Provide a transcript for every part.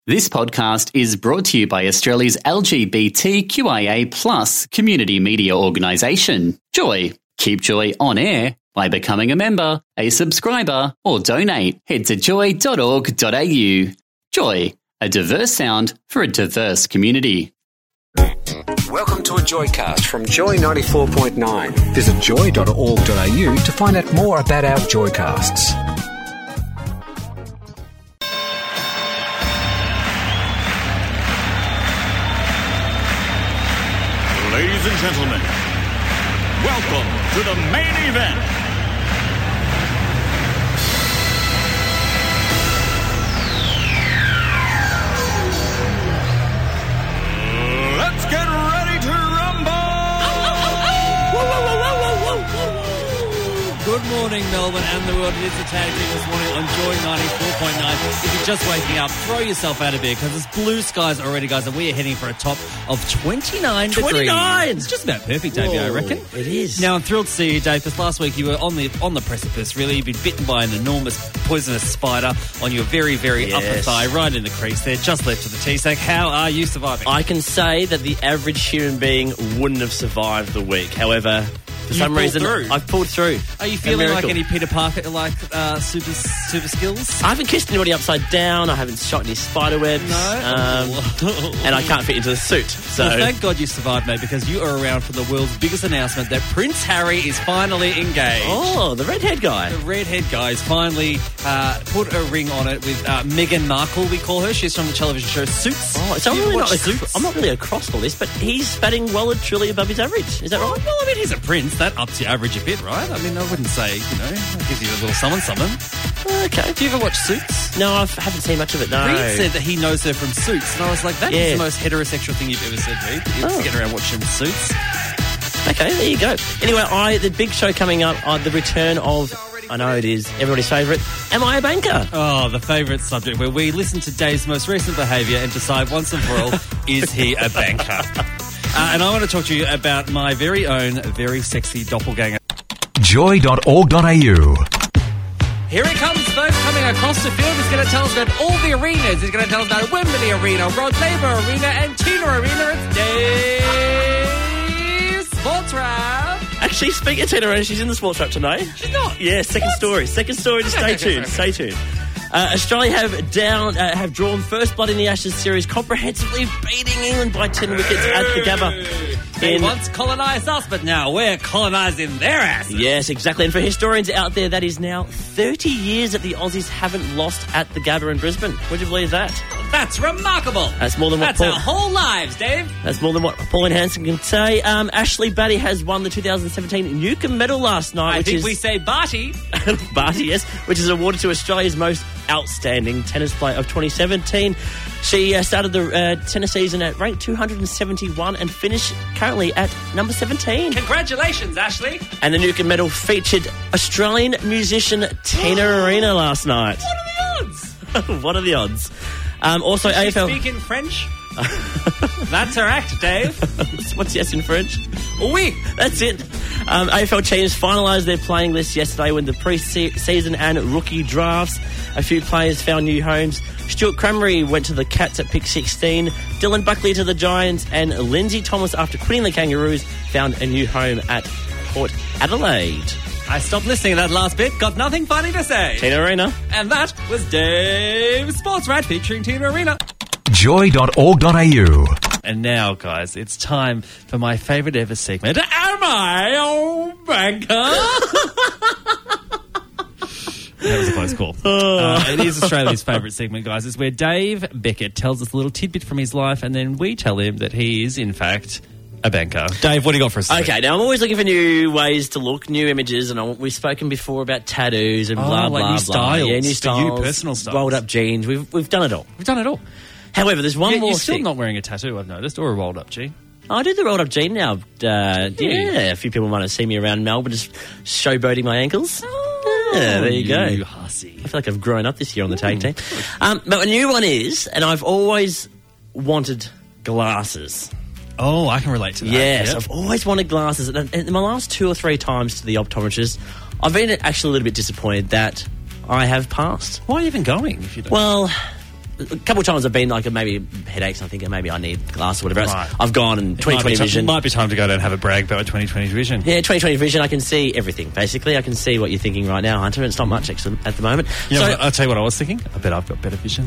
This podcast is brought to you by Australia's LGBTQIA+ community media organisation, Joy. Keep Joy on air by becoming a member, a subscriber, or donate. Head to joy.org.au. Joy, a diverse sound for a diverse community. Welcome to a Joycast from Joy 94.9. Visit joy.org.au to find out more about our Joycasts. Ladies and gentlemen, welcome to the main event. Let's get ready to rumble! Good morning, Melbourne and the world. It is the tag team this morning on Joy 94.9. If you're just waking up, throw yourself out of bed because it's blue skies already, guys, and we are heading for a top of 29 degrees. 29! It's just about perfect, Davey, I reckon. It is. Now, I'm thrilled to see you, Dave, because last week you were on the precipice, really. You've been bitten by an enormous poisonous spider on your very, very upper thigh, right in the crease there, just left of the T-sack. How are you surviving? I can say that the average human being wouldn't have survived the week. However, for some reason, I've pulled through. Are you feeling like any Peter Parker, like super skills? I haven't kissed anybody upside down. I haven't shot any spider webs. No. And I can't fit into the suit. So well, thank God you survived, mate, because you are around for the world's biggest announcement that Prince Harry is finally engaged. Oh, the redhead guy. The redhead guy has finally put a ring on it with Meghan Markle, we call her. She's from the television show Suits. Oh, so I'm not really across all this, but he's batting well and truly above his average. Is that right? Well, I mean, he's a prince. That ups your average a bit, right? I mean, I wouldn't say, that gives you a little something. Okay. Do you ever watch Suits? No, I haven't seen much of it, no. Reed said that he knows her from Suits, and I was like, that is the most heterosexual thing you've ever said, Reed. It's getting around watching Suits. Okay, there you go. Anyway, the big show coming up, the return of, I know it is everybody's favourite, Am I a Banker? Oh, the favourite subject where we listen to Dave's most recent behaviour and decide once and for all, is he a banker? And I want to talk to you about my very own, very sexy doppelganger. Joy.org.au. Here he comes, folks, coming across the field. He's going to tell us about all the arenas. He's going to tell us about Wembley Arena, Rod Laver Arena, and Tina Arena. It's Dave Sports Wrap. Actually, speaking of Tina Arena, she's in the Sports Wrap tonight. She's not? Yeah, second story. Just stay tuned. Stay tuned. Australia have drawn first blood in the Ashes series, comprehensively beating England by 10 wickets at the Gabba. They once colonised us, but now we're colonising their asses. Yes, exactly. And for historians out there, that is now 30 years that the Aussies haven't lost at the Gabba in Brisbane. Would you believe that? That's remarkable. That's more than what our whole lives, Dave. That's more than what Pauline Hanson can say. Ashley Barty has won the 2017 Newcombe Medal last night. I think we say Barty. Barty, yes, which is awarded to Australia's most outstanding tennis player of 2017. She started the tennis season at rank 271 and finished currently at number 17. Congratulations, Ashley. And the Newcombe Medal featured Australian musician Tina Arena last night. What are the odds? What are the odds? Also, Does AFL... she speak in French? That's her act, Dave. What's yes in French? Oui. That's it. AFL teams finalised their playing list yesterday with the pre-season and rookie drafts. A few players found new homes. Stuart Cranberry went to the Cats at pick 16, Dylan Buckley to the Giants, and Lindsay Thomas, after quitting the Kangaroos, found a new home at Port Adelaide. I stopped listening to that last bit. Got nothing funny to say. Tina Arena. And that was Dave Sports Rat featuring Tina Arena. Joy.org.au. And now, guys, it's time for my favourite ever segment. Am I a banker? That was a close call. It is Australia's favourite segment, guys. It's where Dave Beckett tells us a little tidbit from his life, and then we tell him that he is, in fact, a banker. Dave, what do you got for us today? Okay, now I'm always looking for new ways to look, new images, and we've spoken before about tattoos and blah, like blah, new blah. styles. Yeah, new styles. For you, personal styles. Rolled up jeans. We've done it all. We've done it all. However, there's one more You're still thing. not wearing a tattoo, I've noticed, or a rolled up G. I do the rolled up jean now. Yeah, a few people might have seen me around Melbourne just showboating my ankles. Yeah, there you go. You hussy. I feel like I've grown up this year on the tag team. But a new one is, and I've always wanted glasses. Oh, I can relate to that. Yes, Yep. I've always wanted glasses. And in my last 2 or 3 times to the optometrist, I've been actually a little bit disappointed that I have passed. Why are you even going if you don't? Well, a couple of times I've been like maybe headaches. I think maybe I need glass or whatever else. Right. I've gone and 20/20 vision. It might be time to go down and have a brag about 20/20 vision. Yeah, 20/20 vision. I can see everything. Basically, I can see what you're thinking right now, Hunter. It's not much at the moment. You know, I'll tell you what I was thinking. I bet I've got better vision.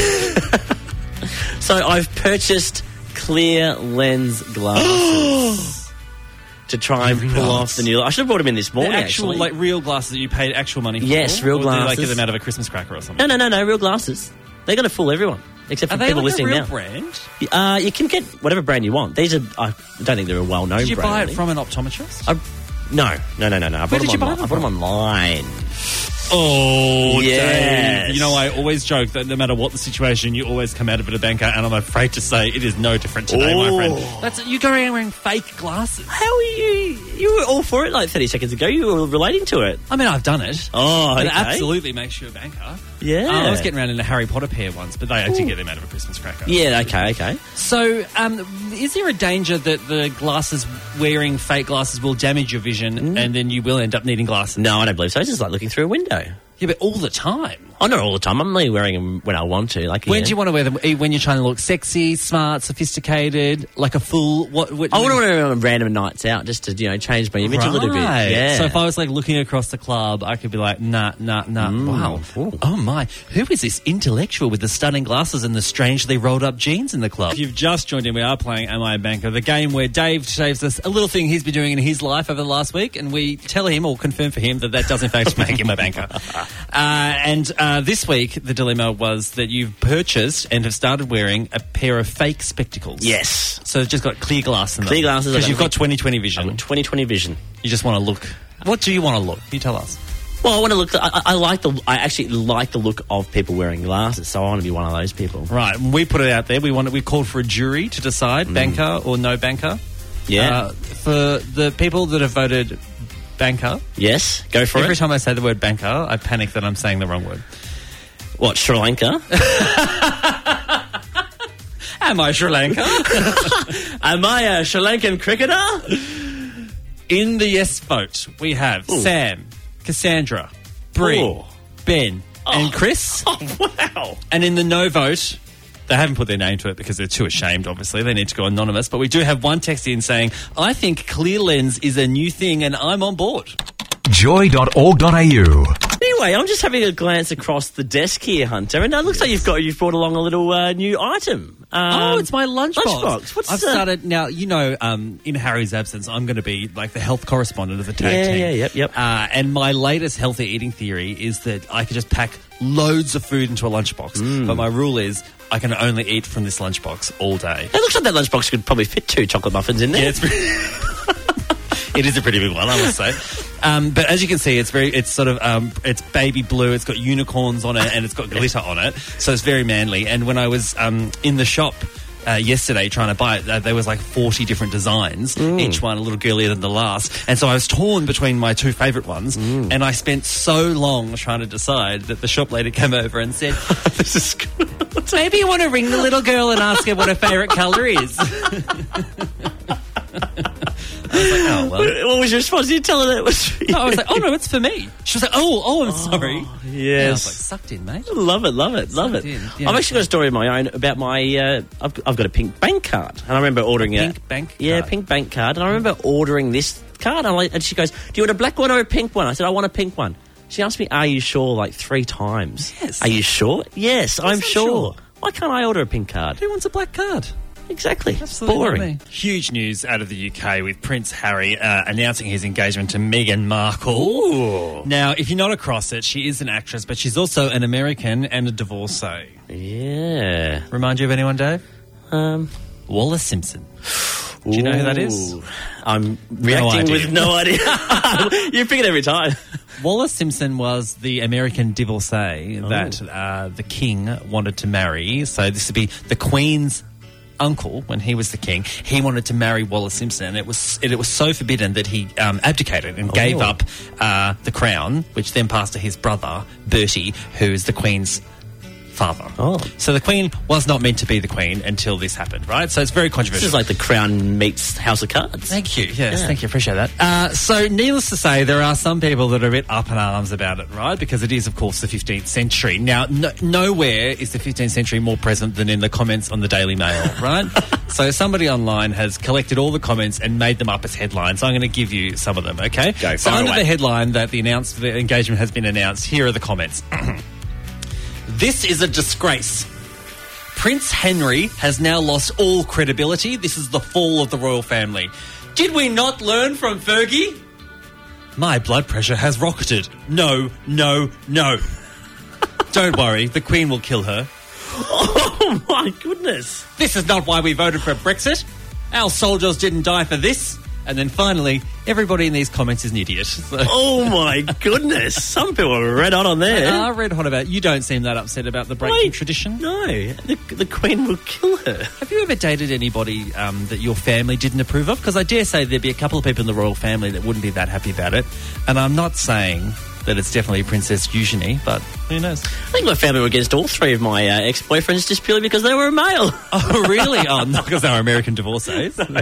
So I've purchased clear lens glasses. To try and pull off the new... I should have brought them in this morning, actually. Like real glasses that you paid actual money for? Yes, real glasses. Or do you get them out of a Christmas cracker or something? No, real glasses. They're going to fool everyone, except for people listening now. Are they like a real brand? You can get whatever brand you want. These are... I don't think they're a well-known brand. Did you buy it from an optometrist? No. Where did you buy them I bought them online. Oh, yes. Dave. You know, I always joke that no matter what the situation, you always come out of it a banker, and I'm afraid to say it is no different today, my friend. You go around wearing fake glasses. How are you? You were all for it like 30 seconds ago. You were relating to it. I mean, I've done it. Oh, okay. It absolutely makes you a banker. Yeah. I was getting around in a Harry Potter pair once, but I did get them out of a Christmas cracker. Yeah, okay. So, is there a danger that the wearing fake glasses will damage your vision and then you will end up needing glasses? No, I don't believe so. It's just like looking through a window. Yeah, but all the time. Oh, not all the time. I'm only wearing them when I want to. Like, when do you want to wear them? When you're trying to look sexy, smart, sophisticated, like a fool? What I want to wear them on random nights out just to, change my image a little bit. Yeah. So if I was like looking across the club, I could be like, nah. Wow. Ooh. Oh my. Who is this intellectual with the stunning glasses and the strangely rolled up jeans in the club? If you've just joined in, we are playing Am I a Banker, the game where Dave shaves us a little thing he's been doing in his life over the last week, and we tell him or confirm for him that does in fact make him a banker. And this week, the dilemma was that you've purchased and have started wearing a pair of fake spectacles. Yes. So it's just got clear glass in them. Clear glasses. Because you've got 20/20 vision. I've got 20/20 vision. You just want to look. What do you want to look? You tell us. Well, I want to look... I actually like the look of people wearing glasses, so I want to be one of those people. Right. We put it out there. We called for a jury to decide banker or no banker. Yeah. For the people that have voted banker... Yes, go for it. Every time I say the word banker, I panic that I'm saying the wrong word. What, Sri Lanka? Am I Sri Lanka? Am I a Sri Lankan cricketer? In the yes vote, we have Sam, Cassandra, Bree, Ben, and Chris. Oh, wow. And in the no vote, they haven't put their name to it because they're too ashamed, obviously. They need to go anonymous. But we do have one text in saying, I think clear lens is a new thing and I'm on board. Joy.org.au. Anyway, I'm just having a glance across the desk here, Hunter, and it looks like you've brought along a little new item. It's my lunchbox. What's I've started now. In Harry's absence, I'm going to be like the health correspondent of the tag team. Yep. And my latest healthy eating theory is that I could just pack loads of food into a lunchbox. But my rule is I can only eat from this lunchbox all day. It looks like that lunchbox could probably fit 2 chocolate muffins in there. Yeah, it is a pretty big one, I must say. But as you can see, it's it's baby blue. It's got unicorns on it and it's got glitter on it. So it's very manly. And when I was in the shop yesterday trying to buy it, there was like 40 different designs, each one a little girlier than the last. And so I was torn between my 2 favourite ones. And I spent so long trying to decide that the shop lady came over and said, This is good. Maybe you want to ring the little girl and ask her what her favourite colour is. I was like, oh, well. What was your response? Did you tell her that it was for you? No, I was like, oh, no, it's for me. She was like, I'm sorry. Yes. And I was like, sucked in, mate. Love it. Yeah. I've actually got a story of my own about my... I've got a pink bank card. And I remember ordering Pink bank card? Yeah, pink bank card. And I remember ordering this card. And she goes, do you want a black one or a pink one? I said, I want a pink one. She asked me, are you sure, like 3 times. Yes. Are you sure? Yes, I'm sure. Why can't I order a pink card? Who wants a black card? Exactly. Absolutely boring. Huge news out of the UK with Prince Harry announcing his engagement to Meghan Markle. Ooh. Now, if you're not across it, she is an actress, but she's also an American and a divorcee. Yeah. Remind you of anyone, Dave? Wallace Simpson. Do you know who that is? I'm reacting with no idea. You pick it every time. Wallace Simpson was the American divorcee that the king wanted to marry. So this would be the Queen's uncle when he was the king. He wanted to marry Wallace Simpson, and it was so forbidden that he abdicated and gave up the crown, which then passed to his brother Bertie, who is the Queen's father. Oh. So the Queen was not meant to be the Queen until this happened, right? So it's very controversial. This is like the Crown meets House of Cards. Thank you. Yes, thank you. Appreciate that. So needless to say, there are some people that are a bit up in arms about it, right? Because it is, of course, the 15th century. Now, nowhere is the 15th century more present than in the comments on the Daily Mail, right? So somebody online has collected all the comments and made them up as headlines. I'm going to give you some of them, okay? Go, so fire under away. the headline that the engagement has been announced, here are the comments. This is a disgrace. Prince Henry has now lost all credibility. This is the fall of the royal family. Did we not learn from Fergie? My blood pressure has rocketed. No, no, no. Don't worry, the Queen will kill her. Oh, my goodness. This is not why we voted for Brexit. Our soldiers didn't die for this. And then finally, everybody in these comments is an idiot. So. Oh, my goodness. Some people are red hot on They there. are red hot about it. You don't seem that upset about the breaking tradition. No, the Queen will kill her. Have you ever dated anybody that your family didn't approve of? Because I dare say there'd be a couple of people in the royal family that wouldn't be that happy about it. And I'm not saying that it's definitely Princess Eugenie, but who knows? I think my family were against all three of my ex-boyfriends just purely because they were a male. Oh, really? Oh, not because they were American divorcees. I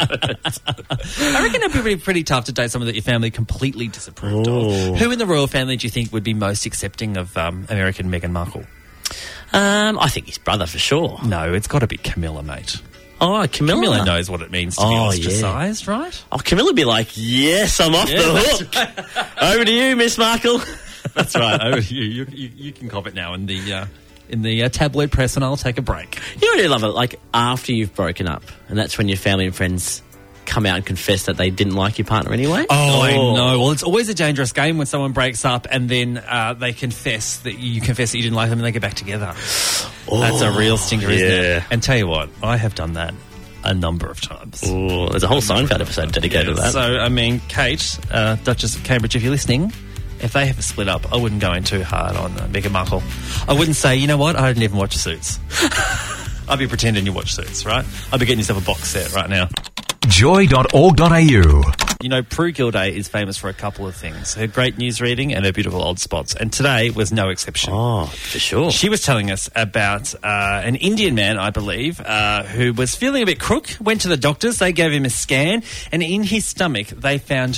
reckon it'd be pretty tough to date someone that your family completely disapproved of. Who in the royal family do you think would be most accepting of American Meghan Markle? I think his brother for sure. No, it's got to be Camilla, mate. Oh, Camilla. Camilla knows what it means to be ostracised, right? Oh, Camilla would be like, yes, I'm off the hook. Over to you, Miss Markle. That's right. Over to you. You can cop it now in the tabloid press, and I'll take a break. You know what I love it? Like, after you've broken up, and that's when your family and friends come out and confess that they didn't like your partner anyway. Oh, I know. Well, it's always a dangerous game when someone breaks up and then they confess that you didn't like them and they get back together. That's a real stinker, isn't it? And tell you what, I have done that a number of times. Oh, there's a whole Seinfeld episode dedicated to that. So, I mean, Kate, Duchess of Cambridge, if you're listening, if they have a split up, I wouldn't go in too hard on Meghan Markle. I wouldn't say, you know what, I didn't even watch Suits. I'd be pretending you watch Suits, right? I'd be getting yourself a box set right now. Joy.org.au. You know, Prue Gilday is famous for a couple of things. Her great news reading and her beautiful old spots. And today was no exception. Oh, for sure. She was telling us about an Indian man, I believe, who was feeling a bit crook, went to the doctors, they gave him a scan, and in his stomach they found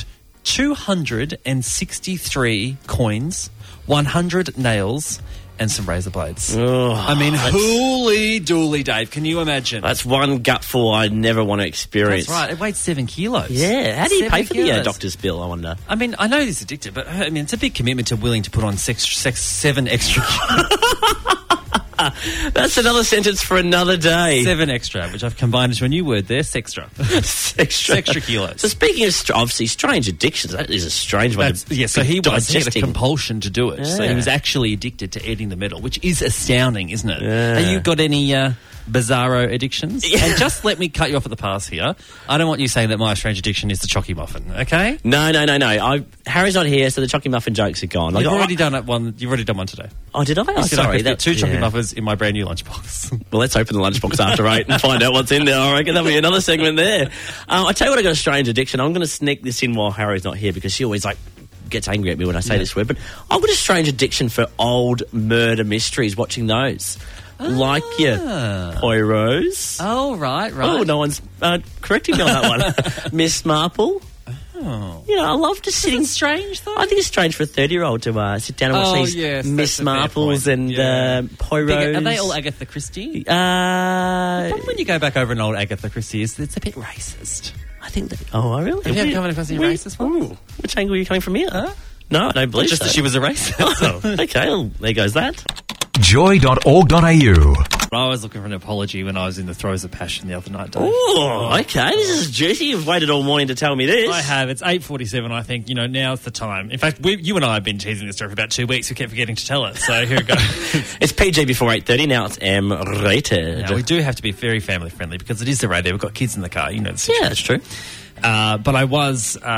263 coins, 100 nails, and some razor blades. Oh, I mean, hooly dooly, Dave. Can you imagine? That's one gutful I never want to experience. That's right. It weighed 7 kilos. Yeah. How do you pay for the 7 doctor's bill, I wonder? I mean, I know he's addicted, but I mean, it's a big commitment to willing to put on 7 extra kilos. That's another sentence for another day. 7 extra, which I've combined into a new word there, sextra. Extra kilos. So speaking of, obviously, strange addictions, that is a strange one. So he had a digesting. compulsion to do it. So he was actually addicted to eating the metal, which is astounding, isn't it? Yeah. Have you got any bizarro addictions? Yeah. And just let me cut you off at the pass here. I don't want you saying that my strange addiction is the Chocky Muffin, okay? No. Harry's not here, so the Chocky Muffin jokes are gone. You've already done one today. Oh, did I? Oh, sorry. That's 2 Chocky Muffins in my brand new lunchbox. Well, let's open the lunchbox after 8 and find out what's in there. I reckon that'll be another segment there. I tell you what, I got a strange addiction. I'm going to sneak this in while Harry's not here because she always gets angry at me when I say this word. But I've got a strange addiction for old murder mysteries, watching those. Like your Poirot's. Oh, right. Oh, no one's correcting me on that one. Miss Marple. Oh. You know, I love just sitting... strange, though? I think it's strange for a 30-year-old to sit down and watch these Miss Marples and Poirot's. Are they all Agatha Christie? The problem when you go back over an old Agatha Christie is it's a bit racist. I think that... Oh, really? Have you come across any racist ones? Which angle are you coming from here? Huh? No, I don't believe just so. that she was a racist. Oh, okay, well, there goes that. Joy.org.au. I was looking for an apology when I was in the throes of passion the other night, Dave. Oh, okay. This is juicy. You've waited all morning to tell me this. I have. It's 8:47. I think, now's the time. In fact, you and I have been teasing this story for about 2 weeks. We kept forgetting to tell it. So here we go. It's PG before 8:30. Now it's M-rated. Now, we do have to be very family friendly because it is the radio. We've got kids in the car. You know the situation. Yeah, that's true. But I was in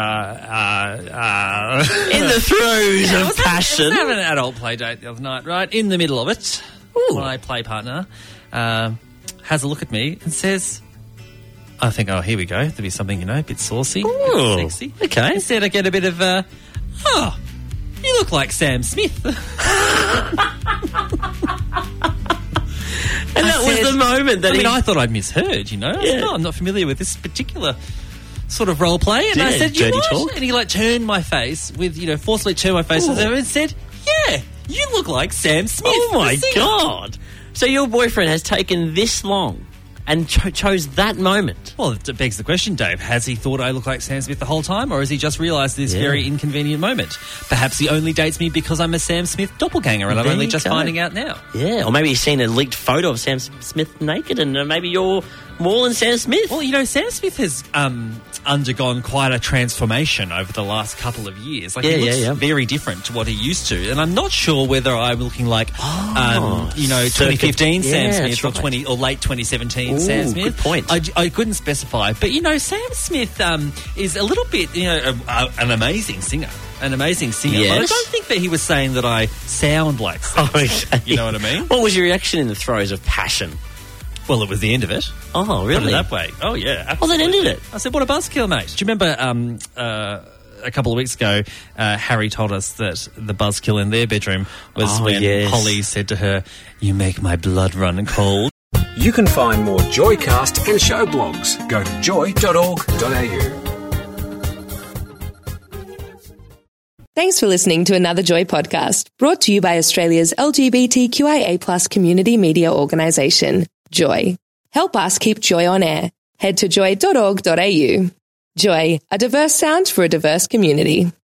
the throes of passion. I was having an adult play date the other night, right? In the middle of it, my play partner has a look at me and says, I think, here we go. There'll be something, a bit saucy, a bit sexy. Okay. Instead, I get a bit of, you look like Sam Smith. And that was the moment that I thought I'd misheard, you know? I said, no, I'm not familiar with this particular sort of role play. And I said, you dirty what? talk. And he turned my face with, forcibly turned my face and said, yeah, you look like Sam Smith. Oh, my the singer." God. So your boyfriend has taken this long and chose that moment. Well, it begs the question, Dave. Has he thought I look like Sam Smith the whole time, or has he just realised this very inconvenient moment? Perhaps he only dates me because I'm a Sam Smith doppelganger and I'm There only you just go. finding out now. Yeah, or maybe he's seen a leaked photo of Sam Smith naked and maybe you're more than Sam Smith. Well, Sam Smith has undergone quite a transformation over the last couple of years. He looks very different to what he used to. And I'm not sure whether I'm looking like, 2015 Sam Smith or late 2017 Sam Smith. Good point. I couldn't specify. But, Sam Smith is a little bit, an amazing singer. An amazing singer. Yes. But I don't think that he was saying that I sound like Sam Smith. Okay. You know what I mean? What was your reaction in the throes of passion? Well, it was the end of it. Oh, really? Put it that way. Oh, yeah. Absolutely. Well, that ended it. I said, what a buzzkill, mate. Do you remember a couple of weeks ago, Harry told us that the buzzkill in their bedroom was when Holly said to her, "You make my blood run cold." You can find more Joycast and show blogs. Go to joy.org.au. Thanks for listening to another Joy podcast, brought to you by Australia's LGBTQIA+ community media organisation, Joy. Help us keep Joy on air. Head to joy.org.au. Joy, a diverse sound for a diverse community.